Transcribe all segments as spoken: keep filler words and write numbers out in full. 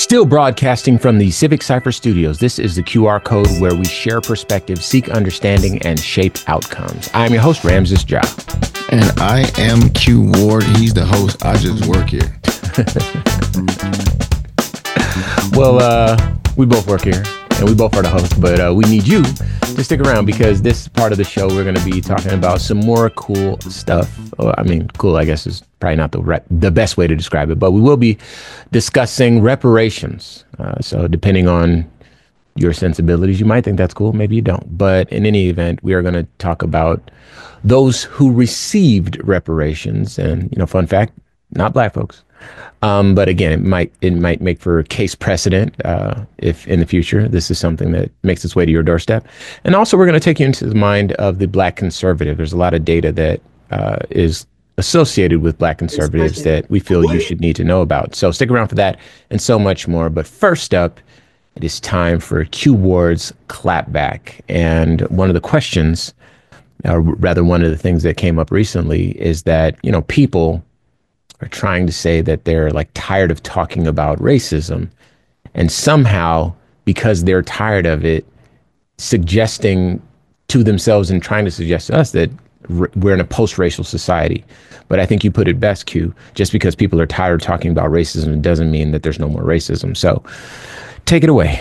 Still broadcasting from the Civic Cypher Studios, this is the Q R code where we share perspectives, seek understanding, and shape outcomes. I'm your host, Ramses Ja. And I am Q Ward. He's the host. I just work here. Well, uh, we both work here, and we both are the hosts, but uh, we need you to stick around because this part of the show, we're going to be talking about some more cool stuff. Well, I mean, cool, I guess, is probably not the re- the best way to describe it, but we will be discussing reparations. Uh, so depending on your sensibilities, you might think that's cool, maybe you don't. But in any event, we are going to talk about those who received reparations. And, you know, fun fact, not black folks. Um, but again, it might it might make for case precedent uh, if in the future this is something that makes its way to your doorstep. And also, we're going to take you into the mind of the black conservative. There's a lot of data that uh, is associated with black conservatives that we feel you should need to know about. So stick around for that and so much more. But first up, it is time for Q Ward's Clapback. And one of the questions, or rather one of the things that came up recently is that, you know, people are trying to say that they're like tired of talking about racism, and somehow, because they're tired of it, suggesting to themselves and trying to suggest to us that r- we're in a post-racial society. But I think you put it best, Q. Just because people are tired of talking about racism, it doesn't mean that there's no more racism. So take it away.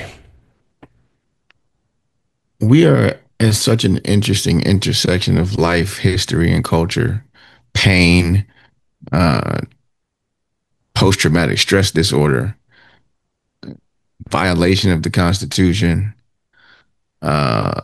We are at such an interesting intersection of life, history, and culture, pain, uh, post-traumatic stress disorder, violation of the Constitution. Uh,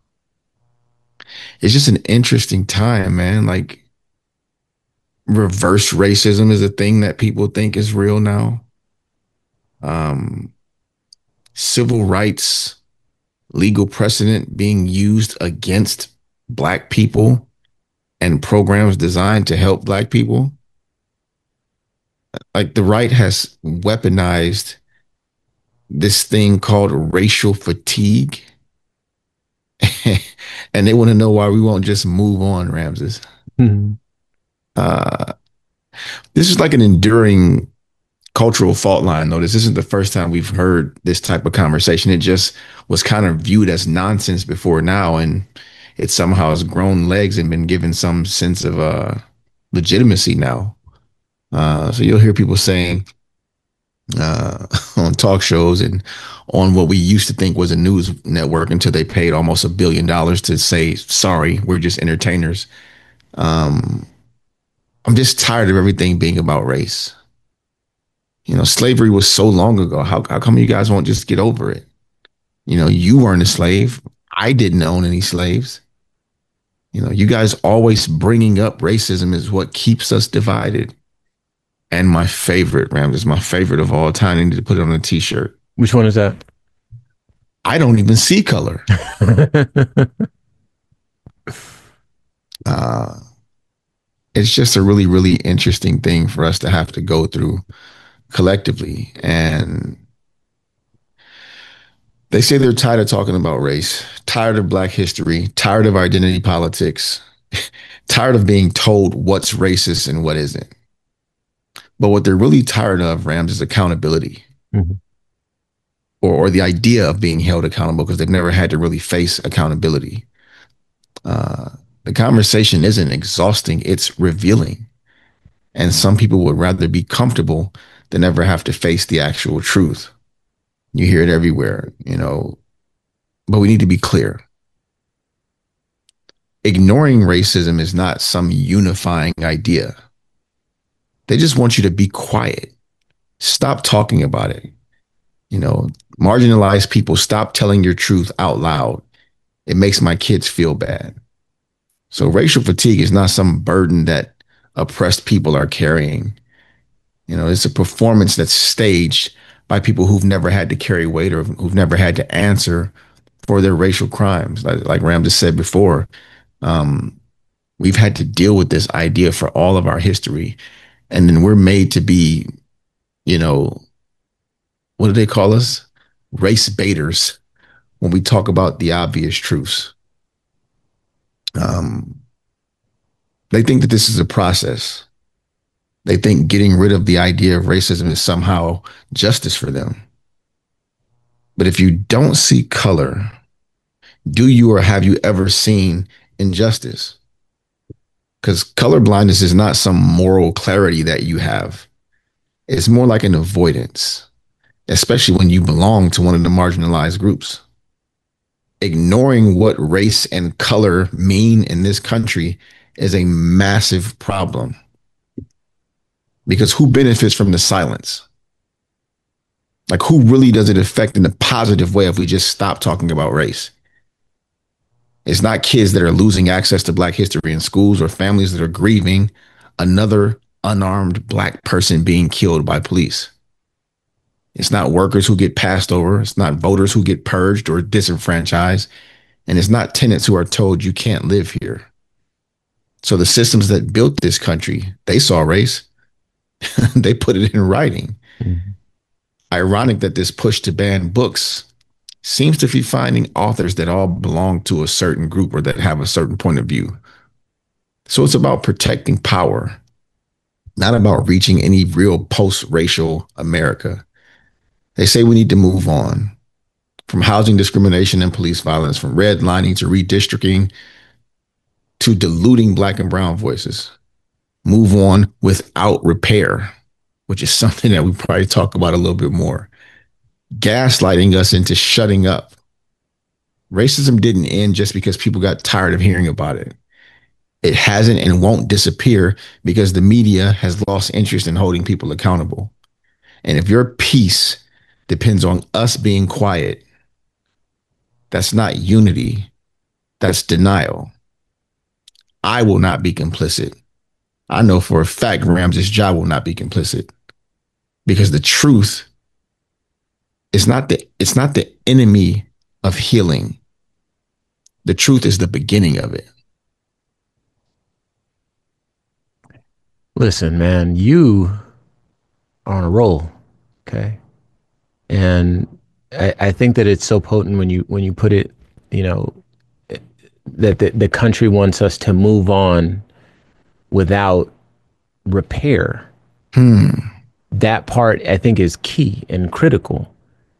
it's just an interesting time, man. Like, reverse racism is a thing that people think is real now. Um, civil rights, legal precedent being used against black people and programs designed to help black people. Like, the right has weaponized this thing called racial fatigue. And they want to know why we won't just move on, Ramses. Mm-hmm. Uh, this is like an enduring cultural fault line, though. This isn't the first time we've heard this type of conversation. It just was kind of viewed as nonsense before now, and it somehow has grown legs and been given some sense of uh, legitimacy now. Uh, so you'll hear people saying uh, on talk shows and on what we used to think was a news network until they paid almost a billion dollars to say, sorry, we're just entertainers. Um, I'm just tired of everything being about race. You know, slavery was so long ago. How, how come you guys won't just get over it? You know, you weren't a slave. I didn't own any slaves. You know, you guys always bringing up racism is what keeps us divided. And my favorite, Ramses, my favorite of all time, I need to put it on a t-shirt. Which one is that? I don't even see color. uh, it's just a really, really interesting thing for us to have to go through collectively. And they say they're tired of talking about race, tired of black history, tired of identity politics, tired of being told what's racist and what isn't. But what they're really tired of, Rams, is accountability. Mm-hmm. or, or the idea of being held accountable, because they've never had to really face accountability. Uh, the conversation isn't exhausting, it's revealing. And some people would rather be comfortable than ever have to face the actual truth. You hear it everywhere, you know, but we need to be clear. Ignoring racism is not some unifying idea. They just want you to be quiet. Stop talking about it. You know, marginalized people, stop telling your truth out loud. It makes my kids feel bad. So racial fatigue is not some burden that oppressed people are carrying. You know, it's a performance that's staged by people who've never had to carry weight or who've never had to answer for their racial crimes. Like, like Ramses said before, um, we've had to deal with this idea for all of our history. And then we're made to be, you know, what do they call us? Race baiters when we talk about the obvious truths. Um, they think that this is a process. They think getting rid of the idea of racism is somehow justice for them. But if you don't see color, do you or have you ever seen injustice? Because color blindness is not some moral clarity that you have. It's more like an avoidance, especially when you belong to one of the marginalized groups. Ignoring what race and color mean in this country is a massive problem. Because who benefits from the silence? Like, who really does it affect in a positive way if we just stop talking about race? It's not kids that are losing access to Black history in schools or families that are grieving another unarmed Black person being killed by police. It's not workers who get passed over. It's not voters who get purged or disenfranchised. And it's not tenants who are told you can't live here. So the systems that built this country, they saw race. They put it in writing. Mm-hmm. Ironic that this push to ban books seems to be finding authors that all belong to a certain group or that have a certain point of view. So it's about protecting power, not about reaching any real post-racial America. They say we need to move on from housing discrimination and police violence, from redlining to redistricting to diluting Black and brown voices. Move on without repair, which is something that we probably talk about a little bit more. Gaslighting us into shutting up. Racism didn't end just because people got tired of hearing about it. It hasn't and won't disappear because the media has lost interest in holding people accountable. And if your peace depends on us being quiet, that's not unity. That's denial. I will not be complicit. I know for a fact Ramses Ja will not be complicit, because the truth is not the it's not the enemy of healing. The truth is the beginning of it. Listen, man, you are on a roll, okay? And I, I think that it's so potent when you when you put it, you know, that the, the country wants us to move on without repair. Hmm. That part, I think, is key and critical.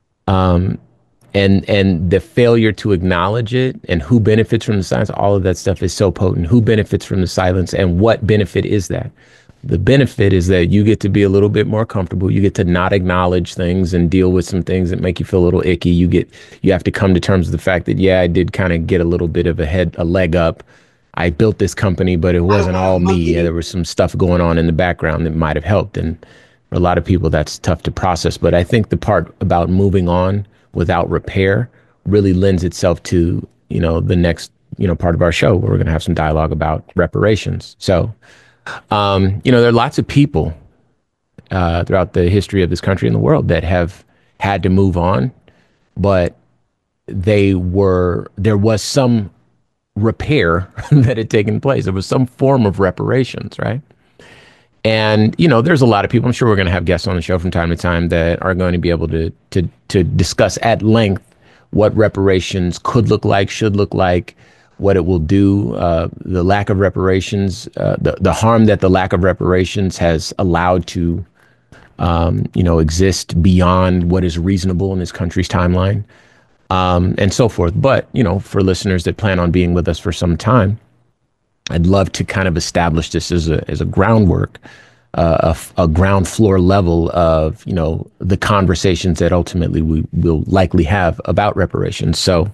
Um, and and the failure to acknowledge it and who benefits from the silence, all of that stuff is so potent. Who benefits from the silence and what benefit is that? The benefit is that you get to be a little bit more comfortable. You get to not acknowledge things and deal with some things that make you feel a little icky. You get you have to come to terms with the fact that, yeah, I did kind of get a little bit of a head, a leg up. I built this company, but it wasn't all me. There was some stuff going on in the background that might have helped. And for a lot of people, that's tough to process. But I think the part about moving on without repair really lends itself to, you know, the next, you know, part of our show where we're going to have some dialogue about reparations. So, um, you know, there are lots of people uh, throughout the history of this country and the world that have had to move on, but they were, there was some repair that had taken place. There was some form of reparations, right? And, you know, there's a lot of people, I'm sure we're going to have guests on the show from time to time that are going to be able to to to discuss at length what reparations could look like, should look like, what it will do, uh, the lack of reparations, uh, the, the harm that the lack of reparations has allowed to, um, you know, exist beyond what is reasonable in this country's timeline, um, and so forth. But, you know, for listeners that plan on being with us for some time, I'd love to kind of establish this as a as a groundwork, uh, a, a ground floor level of, you know, the conversations that ultimately we will likely have about reparations. So,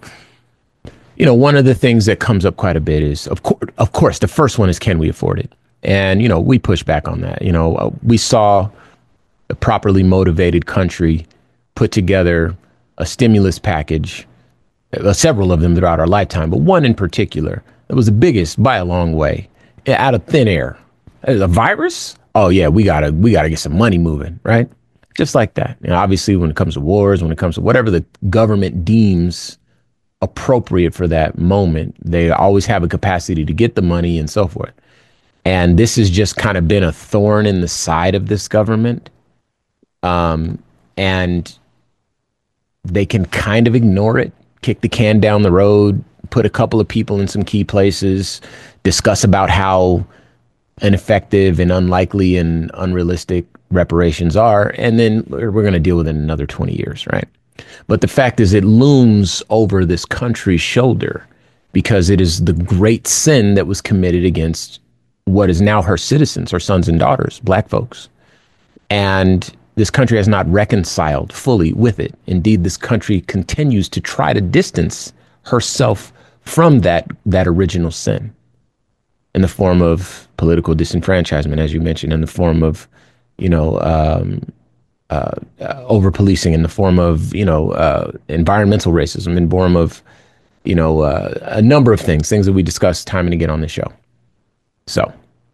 you know, one of the things that comes up quite a bit is, of course, of course, the first one is, can we afford it? And, you know, we push back on that. You know, uh, we saw a properly motivated country put together a stimulus package, uh, several of them throughout our lifetime, but one in particular that was the biggest by a long way, out of thin air. A virus? Oh yeah, we gotta we gotta get some money moving, right? Just like that. You know, obviously, when it comes to wars, when it comes to whatever the government deems appropriate for that moment, they always have a capacity to get the money and so forth. And this has just kind of been a thorn in the side of this government, um, and they can kind of ignore it, kick the can down the road, put a couple of people in some key places, discuss about how ineffective and unlikely and unrealistic reparations are, and then we're going to deal with it in another twenty years, right? But the fact is, it looms over this country's shoulder because it is the great sin that was committed against what is now her citizens, her sons and daughters, black folks. And this country has not reconciled fully with it. Indeed, this country continues to try to distance herself from that, that original sin in the form of political disenfranchisement, as you mentioned, in the form of, you know, um, uh, uh, over policing, in the form of, you know, uh, environmental racism, in the form of, you know, uh, a number of things, things that we discuss time and again on this show. So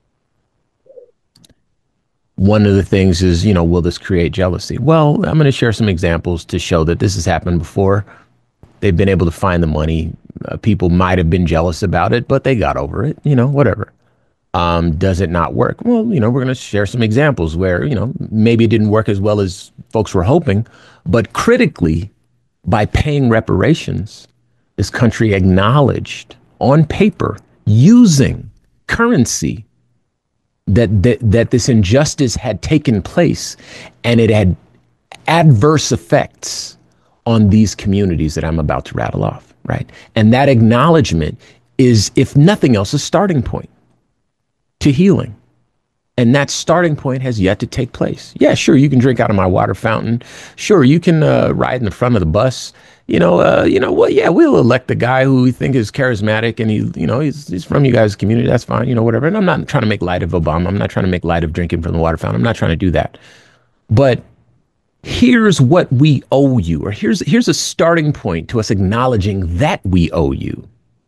one of the things is, you know, will this create jealousy? Well, I'm going to share some examples to show that this has happened before. They've been able to find the money. Uh, people might have been jealous about it, but they got over it, you know, whatever. Um, does it not work? Well, you know, we're going to share some examples where, you know, maybe it didn't work as well as folks were hoping, but critically, by paying reparations, this country acknowledged on paper, using currency, that, that that this injustice had taken place and it had adverse effects on these communities that I'm about to rattle off, right? And that acknowledgement is, if nothing else, a starting point to healing. And that starting point has yet to take place. Yeah, sure, you can drink out of my water fountain. Sure, you can uh, ride in the front of the bus. You know, uh, you know, well, yeah, we'll elect the guy who we think is charismatic and he, you know, he's, he's from you guys' community. That's fine, you know, whatever. And I'm not trying to make light of Obama. I'm not trying to make light of drinking from the water fountain. I'm not trying to do that. But here's what we owe you, or here's here's a starting point to us acknowledging that we owe you.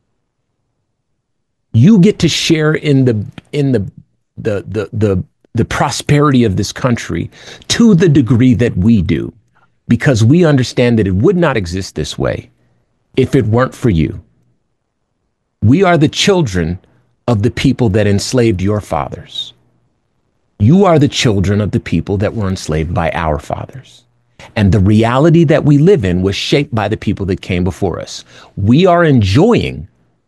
You get to share in the in the the the the, the prosperity of this country to the degree that we do, because we understand that it would not exist this way if it weren't for you. We are the children of the people that enslaved your fathers. You are the children of the people that were enslaved by our fathers. And the reality that we live in was shaped by the people that came before us. We are enjoying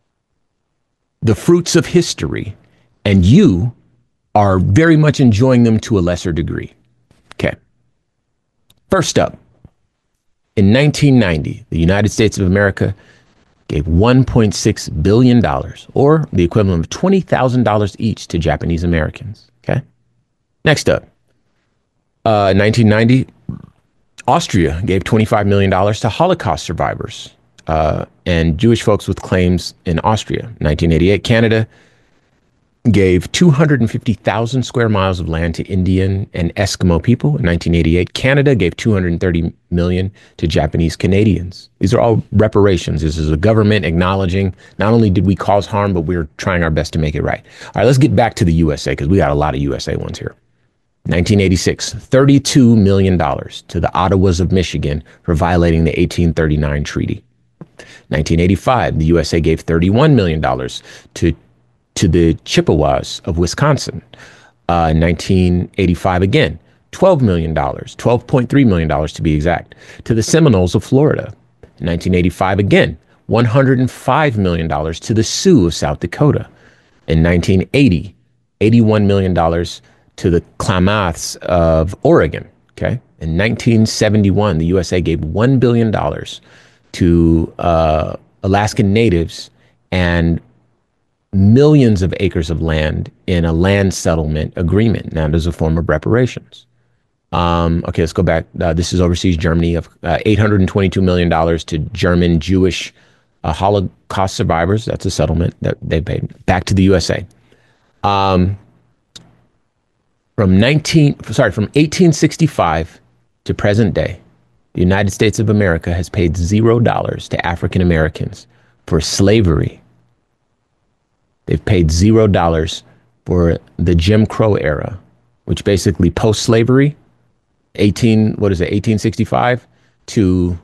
the fruits of history, and you are very much enjoying them to a lesser degree. Okay. First up, in nineteen ninety, the United States of America gave one point six billion dollars, or the equivalent of twenty thousand dollars each, to Japanese Americans. Okay. Next up, uh, nineteen ninety, Austria gave twenty-five million dollars to Holocaust survivors uh, and Jewish folks with claims in Austria. nineteen eighty-eight, Canada gave two hundred fifty thousand square miles of land to Indian and Eskimo people. In nineteen eighty-eight, Canada gave two hundred thirty million dollars to Japanese Canadians. These are all reparations. This is a government acknowledging not only did we cause harm, but we're trying our best to make it right. All right, let's get back to the U S A, because we got a lot of U S A ones here. nineteen eighty-six, thirty-two million dollars to the Ottawas of Michigan for violating the eighteen thirty-nine treaty. nineteen eighty-five, the U S A gave thirty-one million dollars to to the Chippewas of Wisconsin. Uh, nineteen eighty-five again, twelve million dollars, twelve point three million dollars to be exact, to the Seminoles of Florida. In nineteen eighty-five again, one hundred five million dollars to the Sioux of South Dakota. In nineteen eighty, eighty-one million dollars to the Klamaths of Oregon. Okay. In nineteen seventy-one, the U S A gave one billion dollars to uh, Alaskan natives and millions of acres of land in a land settlement agreement. Now, there's a form of reparations. Um, okay, let's go back. Uh, this is overseas Germany, of uh, eight hundred twenty-two million dollars to German Jewish uh, Holocaust survivors. That's a settlement that they paid back to the U S A. Um, from nineteen, sorry, from eighteen sixty-five to present day, the United States of America has paid zero dollars to African Americans for slavery. They've paid zero dollars for the Jim Crow era, which basically post-slavery, eighteen, what is it, eighteen sixty-five to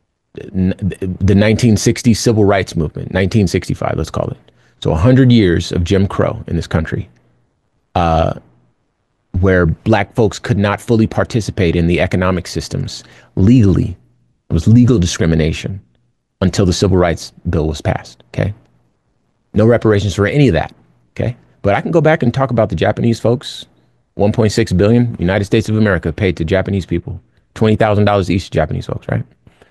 the nineteen sixty civil rights movement, nineteen sixty-five, let's call it. So one hundred years of Jim Crow in this country, uh, where black folks could not fully participate in the economic systems legally. It was legal discrimination until the Civil Rights Bill was passed, okay? No reparations for any of that, okay? But I can go back and talk about the Japanese folks. one point six billion dollars, United States of America paid to Japanese people. twenty thousand dollars each to Japanese folks, right?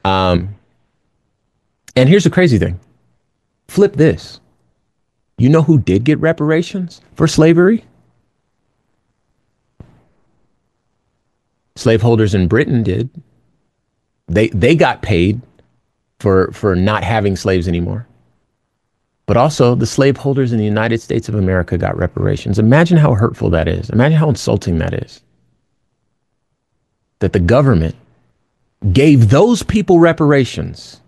Um, and here's the crazy thing. Flip this. You know who did get reparations for slavery? Slaveholders in Britain did. They they got paid for for not having slaves anymore. But also the slaveholders in the United States of America got reparations. Imagine how hurtful that is. Imagine how insulting that is. That the government gave those people reparations.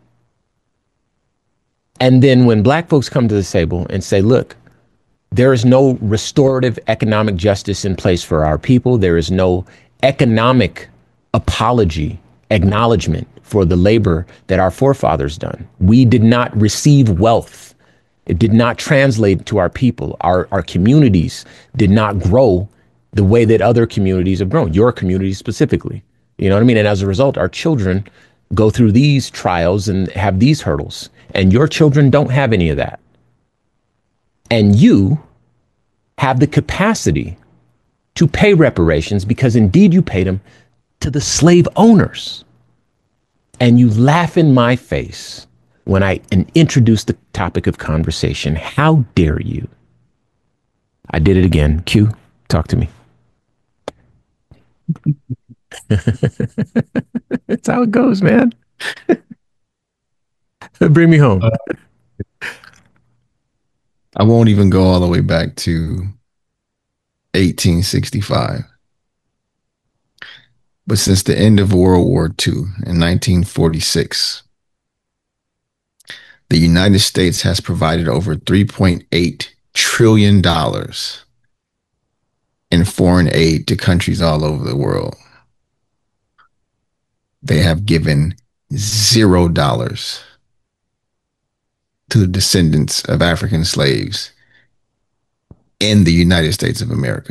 And then when black folks come to the table and say, look, there is no restorative economic justice in place for our people. There is no economic apology, acknowledgement for the labor that our forefathers done. We did not receive wealth. It did not translate to our people. Our, our communities did not grow the way that other communities have grown, your community specifically. You know what I mean? And as a result, our children go through these trials and have these hurdles, and your children don't have any of that. And you have the capacity to pay reparations because indeed you paid them to the slave owners. And you laugh in my face when I introduce the topic of conversation. How dare you? I did it again. Q, talk to me. That's how it goes, man. Bring me home. I won't even go all the way back to eighteen sixty-five. But since the end of World War Two in nineteen forty-six, the United States has provided over three point eight trillion dollars in foreign aid to countries all over the world. They have given zero dollars to the descendants of African slaves in the United States of America.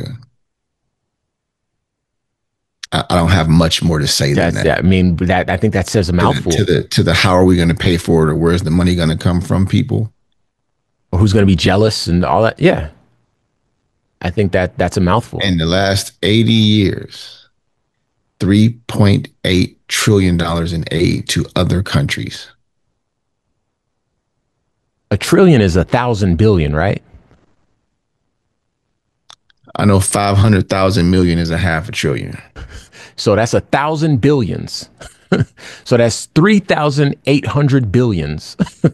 I, I don't have much more to say That's, than that. I mean, that I think that says a mouthful. To the, to the to the how are we going to pay for it, or where's the money going to come from, people, or who's going to be jealous and all that. Yeah, I think that that's a mouthful. In the last eighty years, three point eight trillion dollars in aid to other countries. A trillion is a thousand billion, right? I know five hundred thousand million is a half a trillion. So that's a thousand billions. So that's three thousand eight hundred billions.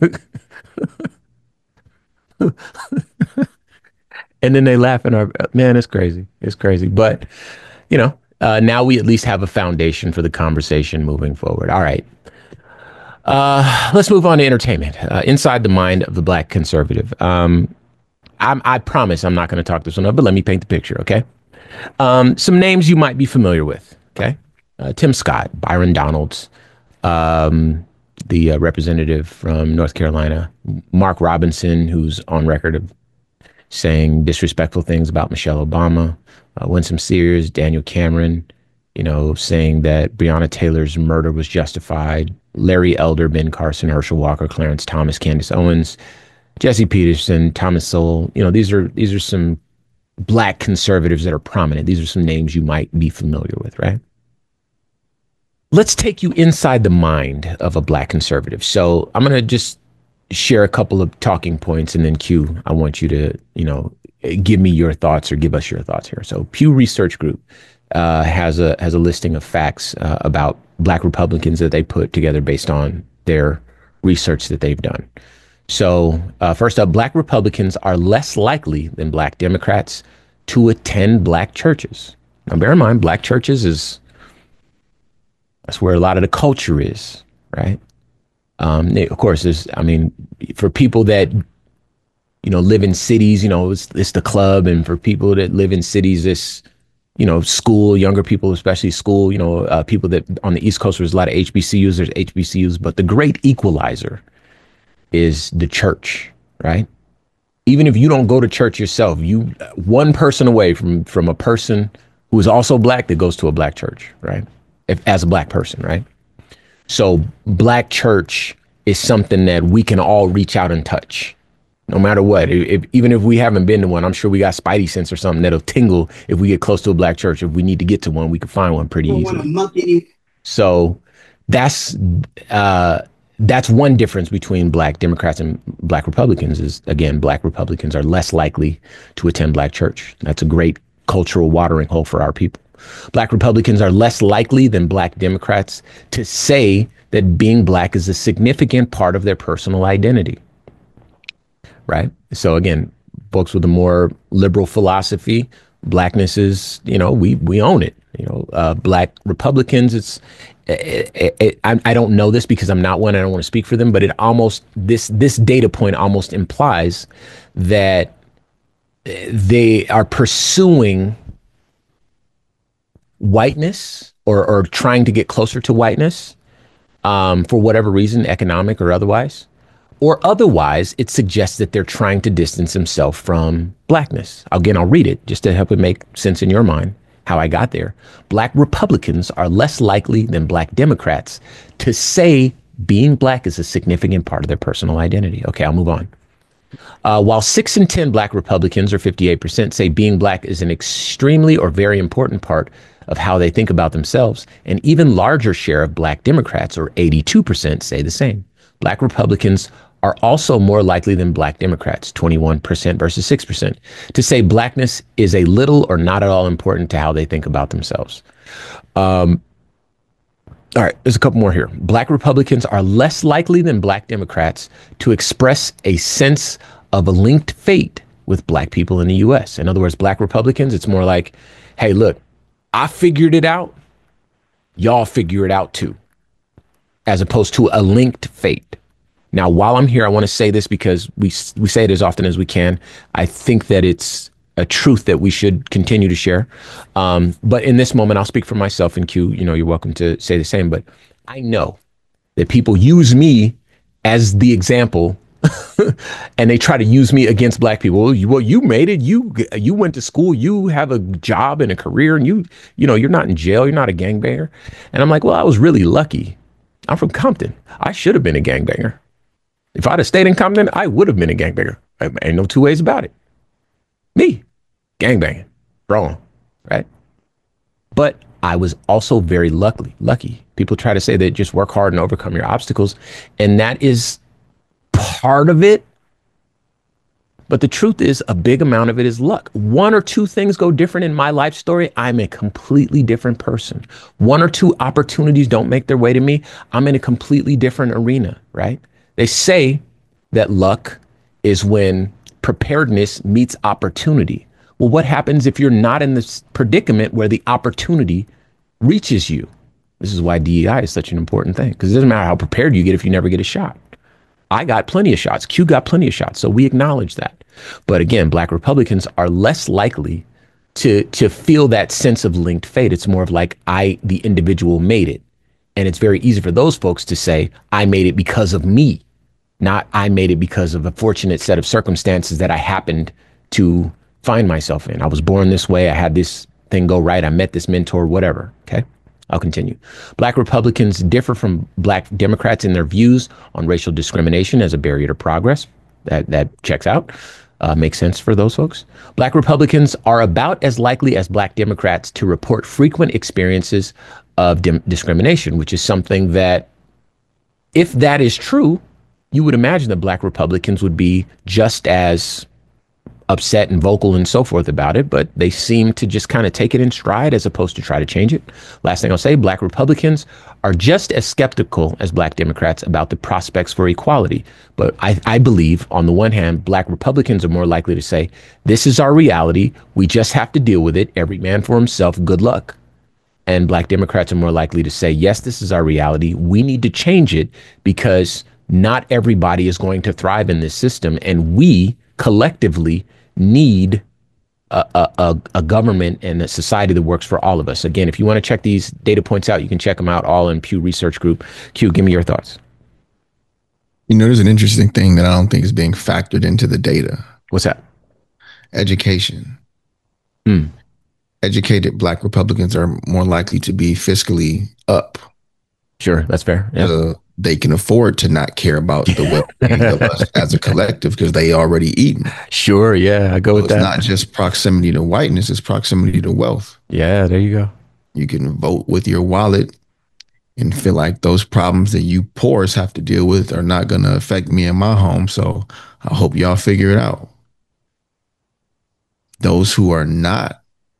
And then they laugh in our, man, it's crazy. It's crazy. But, you know, uh, now we at least have a foundation for the conversation moving forward. All right. Uh, let's move on to entertainment. Uh, inside the mind of the black conservative. Um, I'm, I promise I'm not going to talk this one up, but let me paint the picture, okay? Um, some names you might be familiar with, okay? Uh, Tim Scott, Byron Donalds, um, the uh, representative from North Carolina, Mark Robinson, who's on record of saying disrespectful things about Michelle Obama, uh, Winsome Sears, Daniel Cameron, you know, saying that Breonna Taylor's murder was justified, Larry Elder, Ben Carson, Herschel Walker, Clarence Thomas, Candace Owens, Jesse Peterson, Thomas Sowell. You know, these are these are some black conservatives that are prominent. These are some names you might be familiar with, right? Let's take you inside the mind of a black conservative. So I'm going to just share a couple of talking points, and then Q, I want you to, you know, give me your thoughts or give us your thoughts here. So Pew Research Group uh, has a has a listing of facts uh, about black Republicans that they put together based on their research that they've done. So uh, first up, black Republicans are less likely than black Democrats to attend black churches. Now, bear in mind, black churches is, that's where a lot of the culture is, right? Um, they, of course, there's, I mean, for people that, you know, live in cities, you know, it's, it's the club. And for people that live in cities, it's, you know, school, younger people, especially school, you know, uh, people that on the East Coast, there's a lot of H B C Us, there's H B C Us, but the great equalizer is the church, right? Even if you don't go to church yourself, you one person away from from a person who is also black that goes to a black church, right? If as a black person, right? So black church is something that we can all reach out and touch, no matter what. If, even if we haven't been to one, I'm sure we got spidey sense or something that'll tingle if we get close to a black church. If we need to get to one, we can find one pretty easily. So that's uh, that's one difference between black Democrats and black Republicans is, again, black Republicans are less likely to attend black church. That's a great cultural watering hole for our people. Black Republicans are less likely than black Democrats to say that being black is a significant part of their personal identity. Right. So, again, folks with a more liberal philosophy, blackness is, you know, we we own it. You know, uh, black Republicans, it's it, it, it, I, I don't know this because I'm not one. I don't want to speak for them, but it almost this this data point almost implies that they are pursuing whiteness or, or trying to get closer to whiteness um, for whatever reason, economic or otherwise. Or otherwise, it suggests that they're trying to distance themselves from blackness. Again, I'll read it just to help it make sense in your mind how I got there. Black Republicans are less likely than black Democrats to say being black is a significant part of their personal identity. Okay, I'll move on. Uh, while six in ten black Republicans, or fifty-eight percent, say being black is an extremely or very important part of how they think about themselves, an even larger share of black Democrats, or eighty-two percent, say the same. Black Republicans are also more likely than black Democrats, twenty-one percent versus six percent, to say blackness is a little or not at all important to how they think about themselves. Um, all right, there's a couple more here. Black Republicans are less likely than black Democrats to express a sense of a linked fate with black people in the U S. In other words, black Republicans, it's more like, hey, look, I figured it out. Y'all figure it out too, as opposed to a linked fate. Now, while I'm here, I want to say this because we we say it as often as we can. I think that it's a truth that we should continue to share. Um, but in this moment, I'll speak for myself, and Q, you know, you're welcome to say the same. But I know that people use me as the example and they try to use me against black people. Well, you, well, you made it. You you went to school. You have a job and a career, and you, you know, you're not in jail. You're not a gangbanger. And I'm like, well, I was really lucky. I'm from Compton. I should have been a gangbanger. If I'd have stayed in Compton, I would have been a gangbanger. Ain't no two ways about it. Me, gangbanging, wrong, right? But I was also very lucky. Lucky. People try to say that just work hard and overcome your obstacles, and that is part of it. But the truth is, a big amount of it is luck. One or two things go different in my life story, I'm a completely different person. One or two opportunities don't make their way to me, I'm in a completely different arena, right? They say that luck is when preparedness meets opportunity. Well, what happens if you're not in this predicament where the opportunity reaches you? This is why D E I is such an important thing, because it doesn't matter how prepared you get if you never get a shot. I got plenty of shots. Q got plenty of shots. So we acknowledge that. But again, black Republicans are less likely to to feel that sense of linked fate. It's more of like, I, the individual, made it. And it's very easy for those folks to say, I made it because of me, not I made it because of a fortunate set of circumstances that I happened to find myself in. I was born this way. I had this thing go right. I met this mentor, whatever. Okay, I'll continue. Black Republicans differ from black Democrats in their views on racial discrimination as a barrier to progress. That that checks out. Uh, makes sense for those folks. Black Republicans are about as likely as black Democrats to report frequent experiences of dim- discrimination, which is something that, if that is true, you would imagine that black Republicans would be just as upset and vocal and so forth about it, but they seem to just kind of take it in stride as opposed to try to change it. Last thing I'll say, black Republicans are just as skeptical as black Democrats about the prospects for equality. But I, I believe, on the one hand, black Republicans are more likely to say, this is our reality. We just have to deal with it. Every man for himself. Good luck. And black Democrats are more likely to say, yes, this is our reality. We need to change it because not everybody is going to thrive in this system. And we collectively need a, a, a government and a society that works for all of us. Again, if you want to check these data points out, you can check them out all in Pew Research Group. Q, give me your thoughts. You know, there's an interesting thing that I don't think is being factored into the data. What's that? Education. Hmm. Educated black Republicans are more likely to be fiscally up. Sure, that's fair. Yeah. Uh, they can afford to not care about the well-being of us as a collective because they already eaten. Sure, yeah, I go so with it's that. It's not just proximity to whiteness, it's proximity to wealth. Yeah, there you go. You can vote with your wallet and feel like those problems that you poors have to deal with are not going to affect me and my home. So I hope y'all figure it out. Those who are not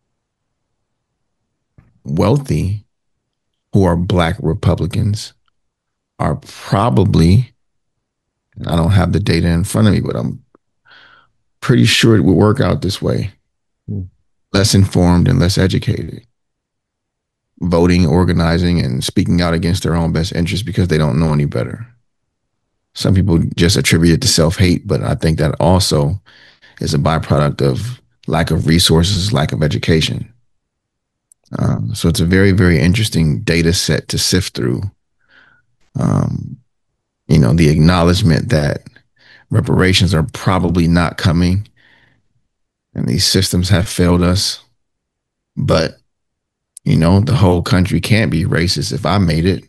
wealthy, who are Black Republicans, are probably, I don't have the data in front of me, but I'm pretty sure it would work out this way. Mm. Less informed and less educated. Voting, organizing, and speaking out against their own best interests because they don't know any better. Some people just attribute it to self-hate, but I think that also is a byproduct of lack of resources, lack of education. Um, so it's a very, very interesting data set to sift through. Um, you know, the acknowledgement that reparations are probably not coming and these systems have failed us. But, you know, the whole country can't be racist if I made it.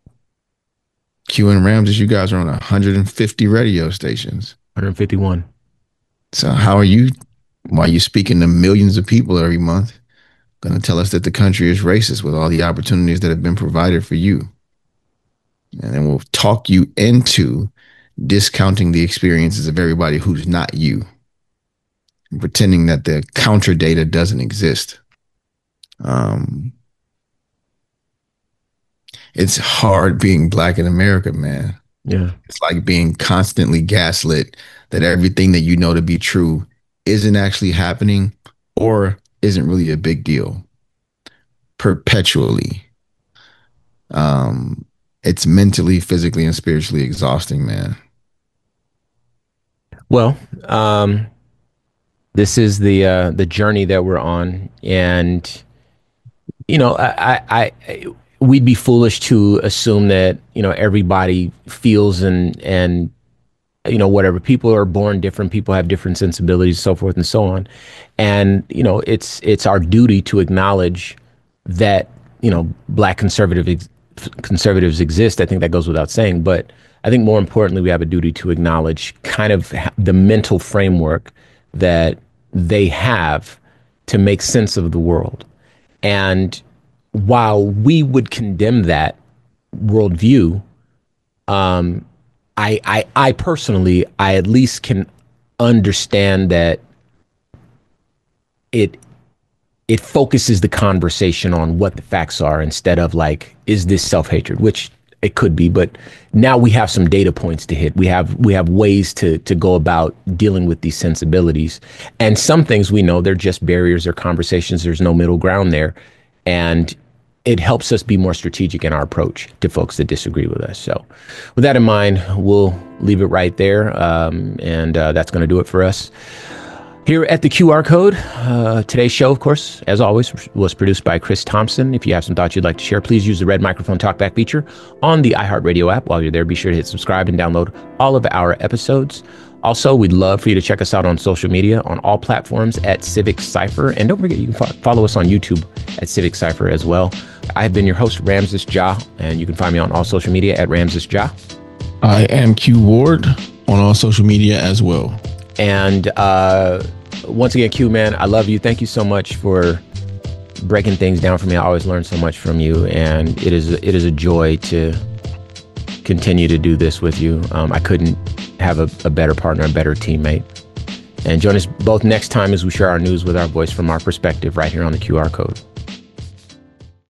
Q and Ramses, you guys are on one hundred fifty radio stations. one hundred fifty-one. So how are you, while you speaking to millions of people every month, going to tell us that the country is racist with all the opportunities that have been provided for you? And then we'll talk you into discounting the experiences of everybody who's not you, and pretending that the counter data doesn't exist. Um, it's hard being Black in America, man. Yeah. It's like being constantly gaslit that everything that you know to be true isn't actually happening or isn't really a big deal. Perpetually. Um, it's mentally, physically, and spiritually exhausting, man. Well, um, this is the uh, the journey that we're on, and you know, I, I, I we'd be foolish to assume that you know everybody feels and and you know whatever. People are born different. People have different sensibilities, so forth and so on. And you know, it's it's our duty to acknowledge that you know Black conservative conservatives exist. I think that goes without saying, but I think more importantly, we have a duty to acknowledge kind of the mental framework that they have to make sense of the world. And while we would condemn that worldview, um, I, I, I personally, I at least can understand that it it focuses the conversation on what the facts are instead of like, is this self-hatred, which it could be, but now we have some data points to hit. We have we have ways to to go about dealing with these sensibilities. And some things we know they're just barriers or conversations. There's no middle ground there. And it helps us be more strategic in our approach to folks that disagree with us. So with that in mind, we'll leave it right there. Um, and uh, that's going to do it for us here at the Q R Code. Uh, today's show, of course, as always, was produced by Chris Thompson. If you have some thoughts you'd like to share, please use the red microphone talkback feature on the iHeartRadio app. While you're there, be sure to hit subscribe and download all of our episodes. Also, we'd love for you to check us out on social media on all platforms at Civic Cypher. And don't forget, you can fo- follow us on YouTube at Civic Cypher as well. I've been your host, Ramses Ja, and you can find me on all social media at Ramses Ja. I am Q Ward on all social media as well. And uh, once again, Q, man, I love you. Thank you so much for breaking things down for me. I always learn so much from you, and it is it is a joy to continue to do this with you. Um, I couldn't have a, a better partner, a better teammate. And join us both next time as we share our news with our voice from our perspective right here on the Q R Code.